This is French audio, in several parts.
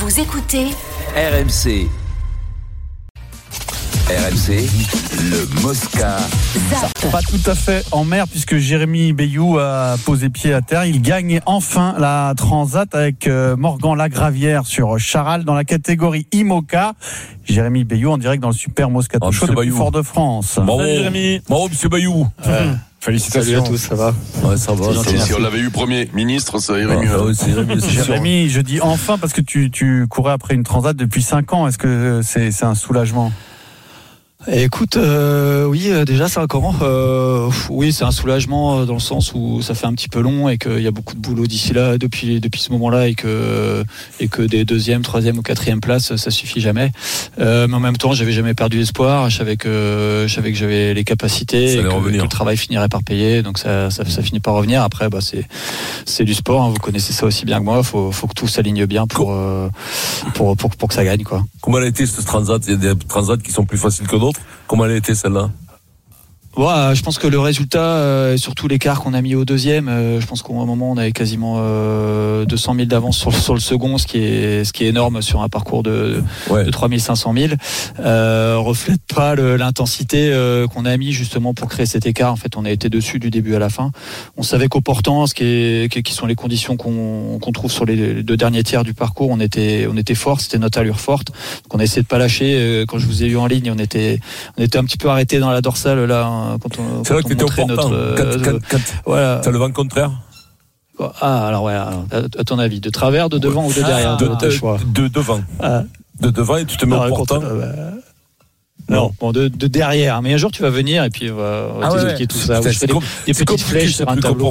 Vous écoutez RMC. RMC, le Mosca. Pas tout à fait en mer puisque Jérémy Bayou a posé pied à terre. Il gagne enfin la Transat avec Morgan Lagravière sur Charal dans la catégorie IMOCA. Jérémy Bayou en direct dans le Super Moscato Show depuis Fort-de-France. Bravo, Jérémy. Bravo, monsieur Bayou. Félicitations. Salut à tous, ça va? Ouais, ça va. Si on l'avait eu Premier ministre, ça irait mieux. Ouais, ça irait mieux, c'est sûr. Jérémy, je dis enfin parce que tu courais après une Transat depuis 5 ans. Est-ce que c'est un soulagement? Écoute, oui, déjà c'est encore. Oui, c'est un soulagement dans le sens où ça fait un petit peu long et qu'il y a beaucoup de boulot d'ici là, depuis ce moment-là, et que des deuxième, troisième ou quatrième places, ça suffit jamais. Mais en même temps, j'avais jamais perdu espoir. Je savais que j'avais les capacités, et que le travail finirait par payer. Donc ça finit par revenir. Après, c'est du sport. Hein, vous connaissez ça aussi bien que moi. Faut que tout s'aligne bien pour que ça gagne, quoi. Comment elle a été cette Transat? Il y a des Transats qui sont plus faciles que d'autres. Comment elle a été celle-là? Ouais, je pense que le résultat, et surtout l'écart qu'on a mis au deuxième, je pense qu'à un moment on avait quasiment 200 000 d'avance sur le second, ce qui est énorme sur un parcours de 3500 000. Reflète pas l'intensité qu'on a mis justement pour créer cet écart. En fait, on a été dessus du début à la fin. On savait qu'au portant, qui sont les conditions qu'on trouve sur les deux derniers tiers du parcours, on était fort, c'était notre allure forte. Donc on a essayé de pas lâcher. Quand je vous ai vu en ligne, on était un petit peu arrêté dans la dorsale là. C'est vrai que t'étais au portant. Voilà. T'as le vent contraire. Alors à ton avis, de travers, de devant ou de derrière? De devant. De devant et tu te mets au portant. Non, bon, de derrière. Mais un jour, tu vas venir et puis on va t'expliquer tout ça. Je fais des petites flèches sur un tableau.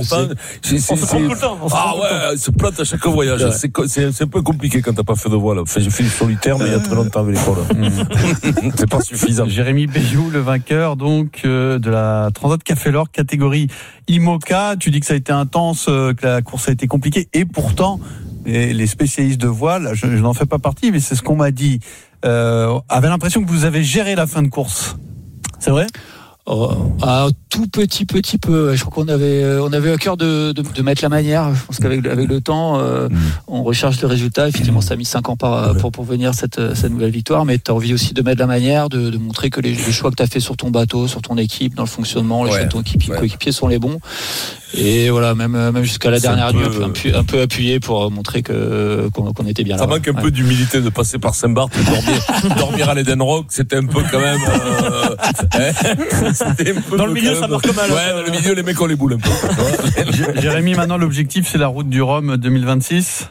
Se plante à chaque voyage. C'est un peu compliqué quand t'as pas fait de voile. Enfin, j'ai fait du solitaire, mais il y a très longtemps avec l'école. C'est pas suffisant. Jérémy Bayou, le vainqueur donc de la Transat Café L'Or catégorie IMOCA. Tu dis que ça a été intense, que la course a été compliquée, et pourtant les spécialistes de voile, je n'en fais pas partie, mais c'est ce qu'on m'a dit, avaient l'impression que vous avez géré la fin de course. C'est vrai? Tout petit peu. Je crois qu'on avait à cœur de mettre la manière. Je pense qu'avec le temps, on recherche le résultat. Effectivement, ça a mis 5 ans pour venir cette nouvelle victoire. Mais tu as envie aussi de mettre la manière, de montrer que les choix que tu as fait sur ton bateau, sur ton équipe, dans le fonctionnement, les choix de ton coéquipier sont les bons. Et voilà, même jusqu'à la dernière nuit, un peu appuyé pour montrer qu'on était bien là. Ça manque un peu d'humilité de passer par Saint-Barth et dormir à l'Eden Rock. C'était un peu quand même. Dans le milieu, ça marque mal. Ouais, dans le milieu, les mecs ont les boules un peu. Jérémy, maintenant, l'objectif, c'est la route du Rhum 2026.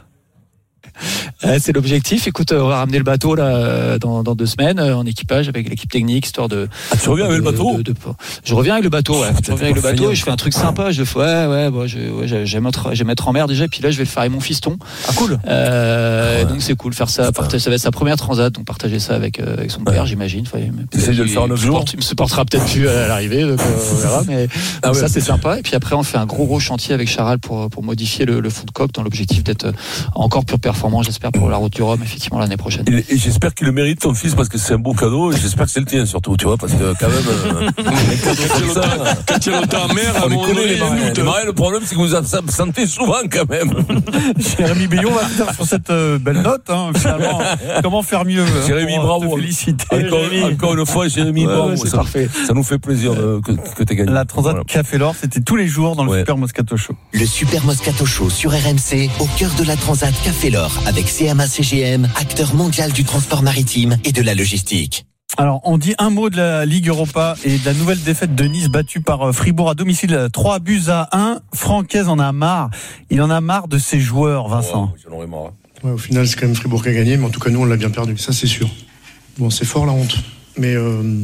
C'est l'objectif. Écoute, on va ramener le bateau là dans 2 semaines en équipage avec l'équipe technique, histoire de. Tu reviens avec le bateau? Je reviens avec le bateau. Ouais. Je reviens avec le bateau et je fais un truc sympa. Je fais je vais mettre en mer déjà. Et puis là, je vais le faire avec mon fiston. Ah cool. Donc c'est cool faire ça. Ça va être sa première transat, donc partager ça avec son père, j'imagine. Essaye de le faire en 9 jours. Il me supportera peut-être plus à l'arrivée, donc on verra. Mais ça c'est sympa. Et puis après, on fait un gros chantier avec Charal pour modifier le fond de coque dans l'objectif d'être encore plus performant, j'espère, pour la route du Rhum, effectivement, l'année prochaine. Et j'espère qu'il le mérite, ton fils, parce que c'est un beau cadeau, et j'espère que c'est le tien, surtout, tu vois, parce que quand même, quand il y a longtemps en mer, on les connaît, les marins. Le problème, c'est que vous absentez souvent, quand même. Jérémy Bayou, on va finir sur cette belle note, finalement. Comment faire mieux? Jérémy, bravo. Féliciter. Encore une fois, Jérémy, bravo. C'est parfait. Ça nous fait plaisir que tu aies gagné. La Transat Café L'Or, c'était tous les jours dans le Super Moscato Show. Le Super Moscato Show sur RMC, au cœur de la Transat Café L'Or, avec CMA CGM, acteur mondial du transport maritime et de la logistique. Alors, on dit un mot de la Ligue Europa et de la nouvelle défaite de Nice battue par Fribourg à domicile, 3-1. Francaise en a marre. Il en a marre de ses joueurs, Vincent. J'en aurais marre. Ouais, au final, c'est quand même Fribourg qui a gagné, mais en tout cas, nous, on l'a bien perdu. Ça, c'est sûr. Bon, c'est fort la honte. Mais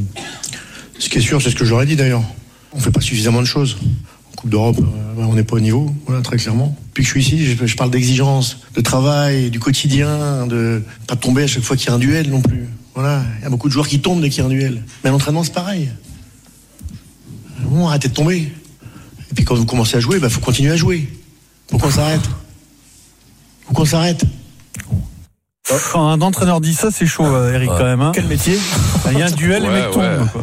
ce qui est sûr, c'est ce que j'aurais dit d'ailleurs. On fait pas suffisamment de choses. En Coupe d'Europe, on n'est pas au niveau, voilà, très clairement. Depuis que je suis ici, je parle d'exigence, de travail, du quotidien, de pas tomber à chaque fois qu'il y a un duel non plus. Voilà, il y a beaucoup de joueurs qui tombent dès qu'il y a un duel. Mais à l'entraînement, c'est pareil. Bon, arrêtez de tomber. Et puis quand vous commencez à jouer, faut continuer à jouer. Pourquoi on s'arrête? Quand un entraîneur dit ça, c'est chaud, Eric, quand même. Quel métier? Il y a un duel, les mecs tombent, quoi.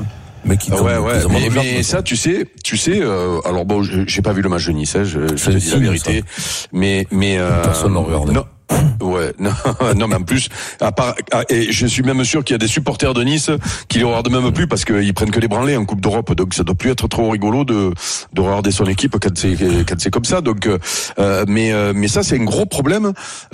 Mais ça, tu sais, alors bon, j'ai pas vu le match de Nice, je te dis la vérité, mais personne n'en regarde. Ouais, non, mais en plus, et je suis même sûr qu'il y a des supporters de Nice qui les regardent même plus parce qu'ils prennent que les branlés en Coupe d'Europe. Donc ça doit plus être trop rigolo de regarder son équipe quand c'est comme ça. Donc, mais ça c'est un gros problème.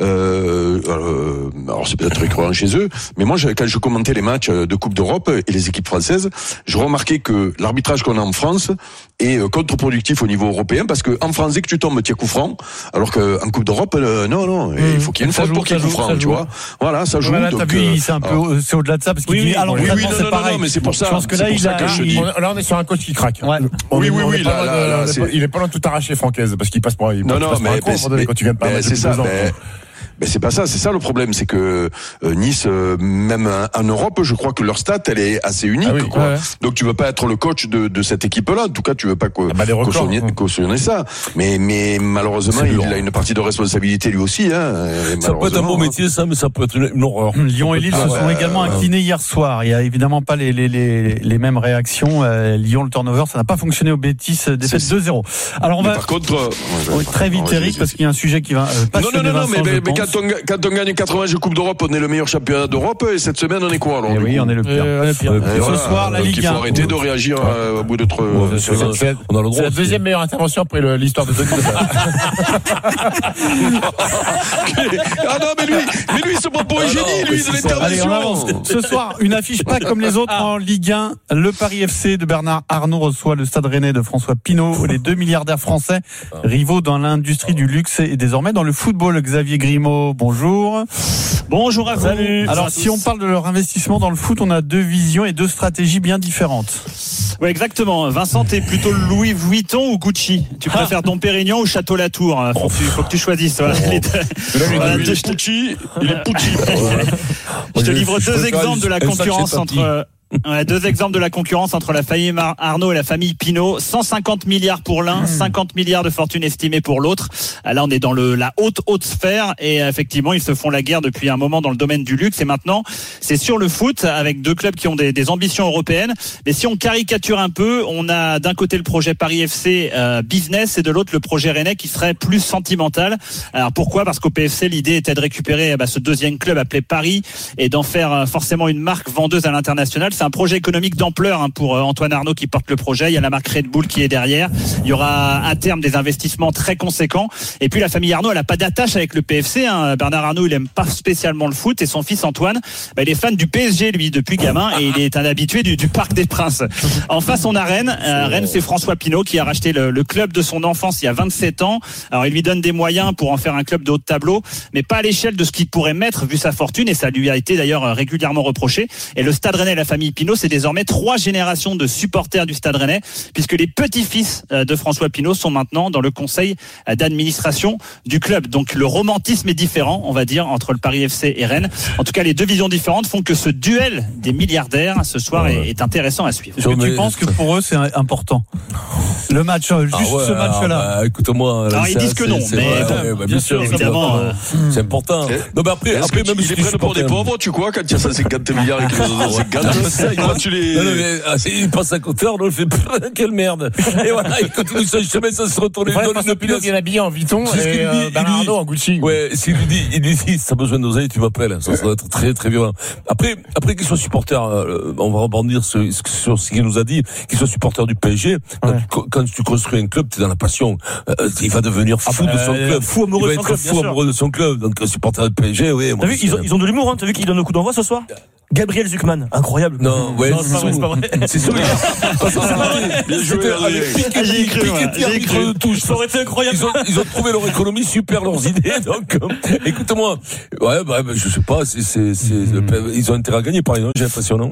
Alors c'est peut-être récurrent chez eux, mais moi quand je commentais les matchs de Coupe d'Europe et les équipes françaises, je remarquais que l'arbitrage qu'on a en France est contre-productif au niveau européen parce que en France dès que tu tombes, tu es coup franc, alors que en Coupe d'Europe non, il faut qu'il y ait une faute pour qu'il y ait coup franc, tu vois. Voilà, ça joue. Voilà, donc, t'as vu, c'est un peu, c'est au-delà de ça parce qu'il dit à l'entraînement c'est pareil. Non, mais c'est pour ça. Je pense que là là on est sur un coach qui craque. Ouais. Oui, là, il est pas loin de tout arracher Francaise parce qu'il passe pour non, mais quand tu viens de parler. C'est ça. Mais c'est pas ça, c'est ça le problème, c'est que Nice, même en Europe, je crois que leur stat, elle est assez unique. Ah oui, quoi. ouais. Donc tu veux pas être le coach de cette équipe-là. En tout cas, tu veux pas cautionner ça. Mais malheureusement, il a une partie de responsabilité lui aussi. Ça peut être un bon métier, ça, mais ça peut être une horreur. Lyon et Lille se sont également inclinés hier soir. Il y a évidemment pas les mêmes réactions. Lyon, le turnover, ça n'a pas fonctionné au Betis, défaite 2-0. Alors on va. Par contre, très vite, Eric, parce qu'il y a un sujet qui va passionner Vincent, mais quand on gagne 4 matchs de Coupe d'Europe, on est le meilleur championnat d'Europe, et cette semaine, on est quoi alors? Oui, on est le pire. Ce soir, la Ligue 1. Il faut arrêter de réagir au bout de 3. On a le droit. C'est la deuxième meilleure intervention après l'histoire de Denis. Ah non, mais lui, ce propos est génie, lui, de l'intervention. Allez, on avance. Ce soir, une affiche pas comme les autres en Ligue 1. Le Paris FC de Bernard Arnault reçoit le Stade Rennais de François Pinault. Les 2 milliardaires français, rivaux dans l'industrie du luxe et désormais dans le football. Xavier Grimaud, bonjour. Bonjour à vous. Salut. Alors, si on parle de leur investissement dans le foot, on a 2 visions et 2 stratégies bien différentes. Oui, exactement. Vincent, t'es plutôt Louis Vuitton ou Gucci? Tu préfères Dom Pérignon ou Château Latour? Faut que tu choisisses. Voilà. Il est Pucci. Je te livre 2 exemples de la concurrence entre... deux exemples de la concurrence entre la famille Arnault et la famille Pinault. 150 milliards pour l'un, 50 milliards de fortune estimée pour l'autre. Là, on est dans la haute sphère et effectivement, ils se font la guerre depuis un moment dans le domaine du luxe. Et maintenant, c'est sur le foot avec 2 clubs qui ont des ambitions européennes. Mais si on caricature un peu, on a d'un côté le projet Paris FC business et de l'autre le projet Rennais qui serait plus sentimental. Alors pourquoi? Parce qu'au PFC, l'idée était de récupérer ce 2e club appelé Paris et d'en faire forcément une marque vendeuse à l'international. C'est un projet économique d'ampleur pour Antoine Arnault qui porte le projet. Il y a la marque Red Bull qui est derrière. Il y aura à terme des investissements très conséquents. Et puis la famille Arnault, elle n'a pas d'attache avec le PFC. Bernard Arnault, il aime pas spécialement le foot. Et son fils Antoine, il est fan du PSG lui depuis gamin et il est un habitué du Parc des Princes. En face, on a Rennes. Rennes, c'est François Pinault qui a racheté le club de son enfance il y a 27 ans. Alors il lui donne des moyens pour en faire un club de haut de tableau, mais pas à l'échelle de ce qu'il pourrait mettre vu sa fortune. Et ça lui a été d'ailleurs régulièrement reproché. Et le Stade Rennais et la famille Pinault, c'est désormais 3 générations de supporters du Stade Rennais, puisque les petits-fils de François Pinault sont maintenant dans le conseil d'administration du club. Donc le romantisme est différent, on va dire, entre le Paris FC et Rennes. En tout cas, les 2 visions différentes font que ce duel des milliardaires ce soir est intéressant à suivre. Est-ce que tu penses que pour eux c'est important le match, ce match-là? Écoute-moi. Alors ils disent que non, mais bien sûr, évidemment, c'est important. Non, mais après même si les prennent pour des pauvres, tu crois, quand il y a 150 milliards et qu'ils ont 50, tu les. Non, mais il passe à côté, on le fait plus. Quelle merde. Et voilà, il continue son chemin, ça se retourne. Il est habillé en Vuitton et Bernard Arnault en Gucci. Ouais, s'il lui dit, si t'as besoin de d'oseille, tu m'appelles. Ça doit être très, très violent. Après qu'il soit supporter, on va rebondir sur ce qu'il nous a dit, qu'il soit supporter du PSG. Quand tu construis un club, t'es dans la passion. Il va devenir fou de son club. Fou amoureux de son club. Fou amoureux de son club. Donc, supporter du PSG, oui. T'as vu, ils ont de l'humour, t'as vu qu'ils donnent le coup d'envoi ce soir? Gabriel Zuckman, incroyable. Non, ouais, c'est pas vrai. C'est sûr. J'ai cru. Ça aurait été incroyable. Ils ont trouvé leur économie, super leurs idées. Donc, écoute-moi. Ouais, je sais pas, ils ont intérêt à gagner, par exemple, j'ai l'impression, non?